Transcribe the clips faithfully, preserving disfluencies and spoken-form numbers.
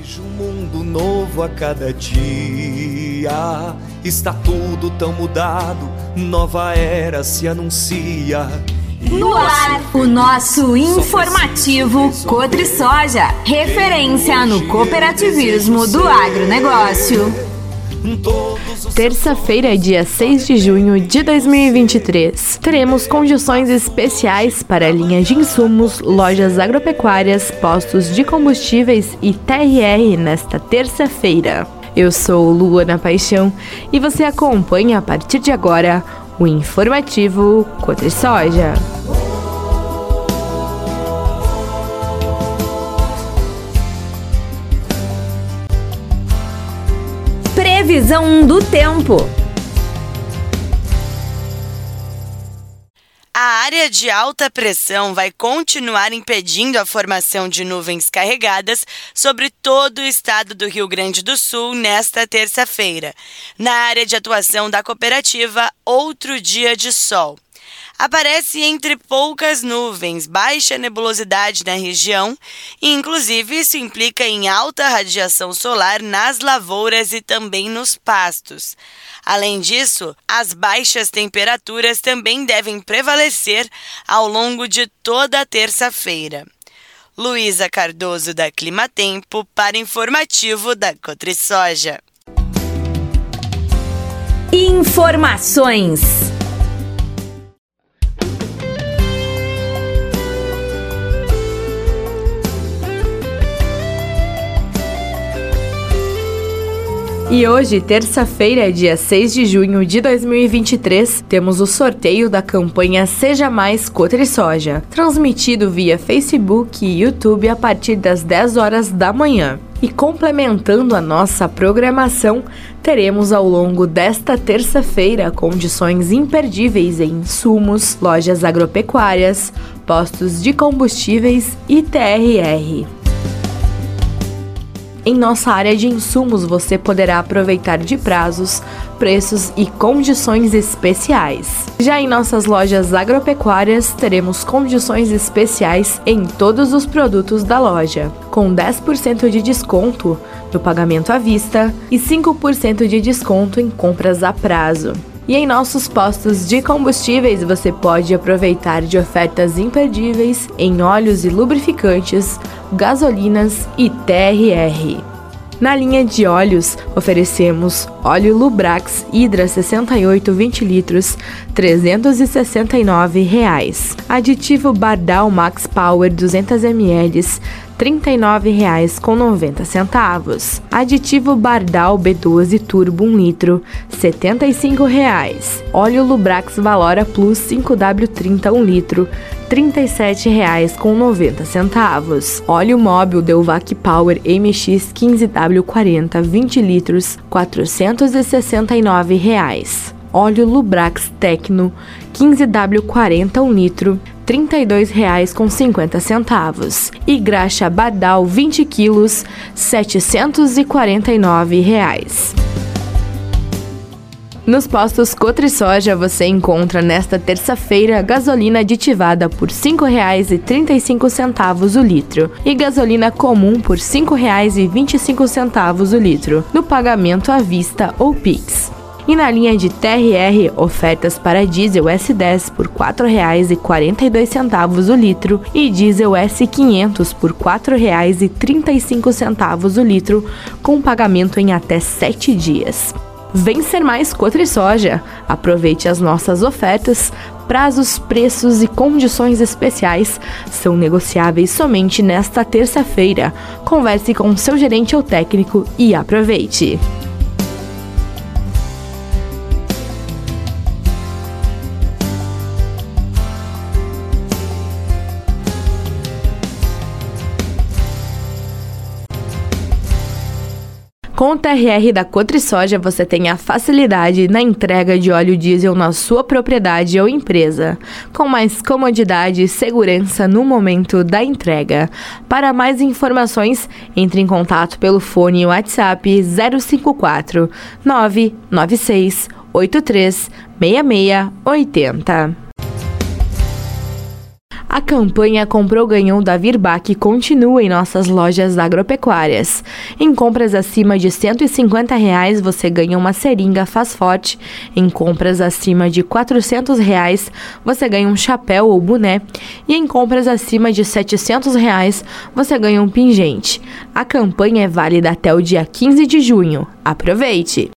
Vejo um mundo novo a cada dia. Está tudo tão mudado, nova era se anuncia. No ar, o nosso informativo Cotrisoja, referência no cooperativismo do agronegócio. Terça-feira, dia seis de junho de dois mil e vinte e três, teremos condições especiais para a linha de insumos, lojas agropecuárias, postos de combustíveis e T R R nesta terça-feira. Eu sou Luana Paixão e você acompanha a partir de agora o informativo Cotrisoja. Previsão do tempo. A área de alta pressão vai continuar impedindo a formação de nuvens carregadas sobre todo o estado do Rio Grande do Sul nesta terça-feira. Na área de atuação da cooperativa, outro dia de sol. Aparece entre poucas nuvens, baixa nebulosidade na região e, inclusive, isso implica em alta radiação solar nas lavouras e também nos pastos. Além disso, as baixas temperaturas também devem prevalecer ao longo de toda a terça-feira. Luísa Cardoso, da Climatempo, para informativo da Cotrisoja. Informações. E hoje, terça-feira, dia seis de junho de dois mil e vinte e três, temos o sorteio da campanha Seja Mais Cotrisoja, transmitido via Facebook e YouTube a partir das dez horas da manhã. E complementando a nossa programação, teremos ao longo desta terça-feira condições imperdíveis em insumos, lojas agropecuárias, postos de combustíveis e T R R. Em nossa área de insumos, você poderá aproveitar de prazos, preços e condições especiais. Já em nossas lojas agropecuárias, teremos condições especiais em todos os produtos da loja, com dez por cento de desconto no pagamento à vista e cinco por cento de desconto em compras a prazo. E em nossos postos de combustíveis, você pode aproveitar de ofertas imperdíveis em óleos e lubrificantes, gasolinas e T R R. Na linha de óleos, oferecemos óleo Lubrax Hydra sessenta e oito vinte litros, trezentos e sessenta e nove reais. Aditivo Bardal Max Power duzentos mililitros, trinta e nove reais com noventa centavos. Aditivo Bardal B doze Turbo um litro, setenta e cinco reais. Óleo Lubrax Valora Plus cinco W trinta um litro, trinta e sete reais com noventa centavos. Óleo móvel Delvac Power M X quinze W quarenta vinte litros, quatrocentos e sessenta e nove reais. Óleo Lubrax Tecno quinze W quarenta um litro, trinta e dois reais com cinquenta centavos. E graxa Bardal vinte quilos, setecentos e quarenta e nove reais. Nos postos Cotrisoja você encontra nesta terça-feira gasolina aditivada por cinco reais e trinta e cinco centavos o litro e gasolina comum por cinco reais e vinte e cinco centavos o litro, no pagamento à vista ou Pix. E na linha de T R R, ofertas para diesel S dez por quatro reais e quarenta e dois centavos o litro e diesel S quinhentos por quatro reais e trinta e cinco centavos o litro, com pagamento em até sete dias. Vem ser mais Cotrisoja. Aproveite as nossas ofertas. Prazos, preços e condições especiais são negociáveis somente nesta terça-feira. Converse com seu gerente ou técnico e aproveite. Com o T R R da Cotrisoja, você tem a facilidade na entrega de óleo diesel na sua propriedade ou empresa, com mais comodidade e segurança no momento da entrega. Para mais informações, entre em contato pelo fone WhatsApp zero cinco quatro, nove nove seis, oito três, seis seis oito zero. A campanha Comprou Ganhou da Virbac continua em nossas lojas agropecuárias. Em compras acima de cento e cinquenta reais, você ganha uma seringa Faz Forte. Em compras acima de quatrocentos reais, você ganha um chapéu ou boné. E em compras acima de setecentos reais, você ganha um pingente. A campanha é válida até o dia quinze de junho. Aproveite!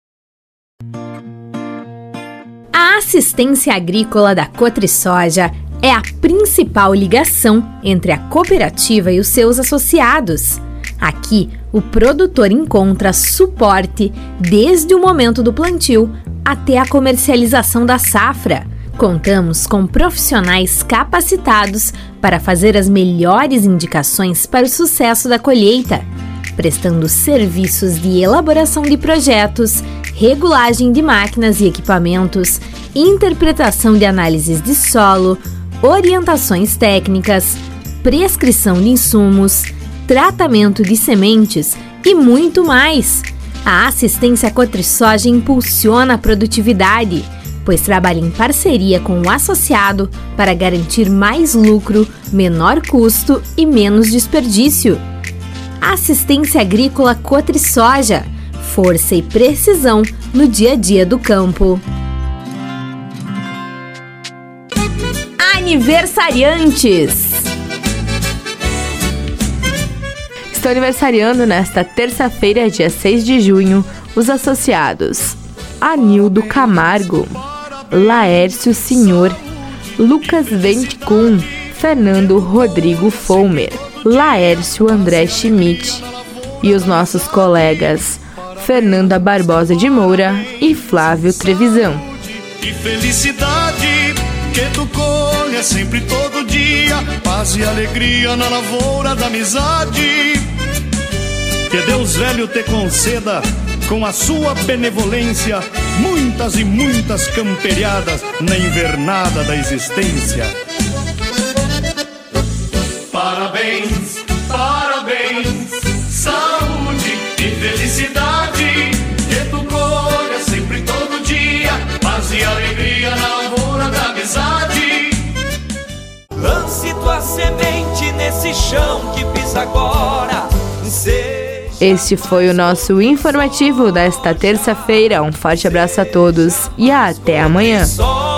A assistência agrícola da Cotrisoja é a principal ligação entre a cooperativa e os seus associados. Aqui, o produtor encontra suporte desde o momento do plantio até a comercialização da safra. Contamos com profissionais capacitados para fazer as melhores indicações para o sucesso da colheita, prestando serviços de elaboração de projetos, regulagem de máquinas e equipamentos, interpretação de análises de solo, orientações técnicas, prescrição de insumos, tratamento de sementes e muito mais. A assistência Cotrisoja impulsiona a produtividade, pois trabalha em parceria com o associado para garantir mais lucro, menor custo e menos desperdício. Assistência Agrícola Cotrisoja, força e precisão no dia a dia do campo. Aniversariantes. Estão aniversariando nesta terça-feira, dia seis de junho, os associados Anildo Camargo, Laércio Senhor, Lucas Venticum, Fernando Rodrigo Folmer, Laércio André Schmidt e os nossos colegas Fernanda Barbosa de Moura e Flávio Trevisan. Que felicidade que tu colhe sempre todo dia, paz e alegria na lavoura da amizade. Que Deus velho te conceda, com a sua benevolência, muitas e muitas camperiadas na invernada da existência. Parabéns, parabéns, saúde e felicidade, que tu colha sempre todo dia, paz e alegria na lavoura da amizade. Lance tua semente nesse chão que pisa agora. Este foi o nosso informativo desta terça-feira. Um forte abraço a todos e até amanhã.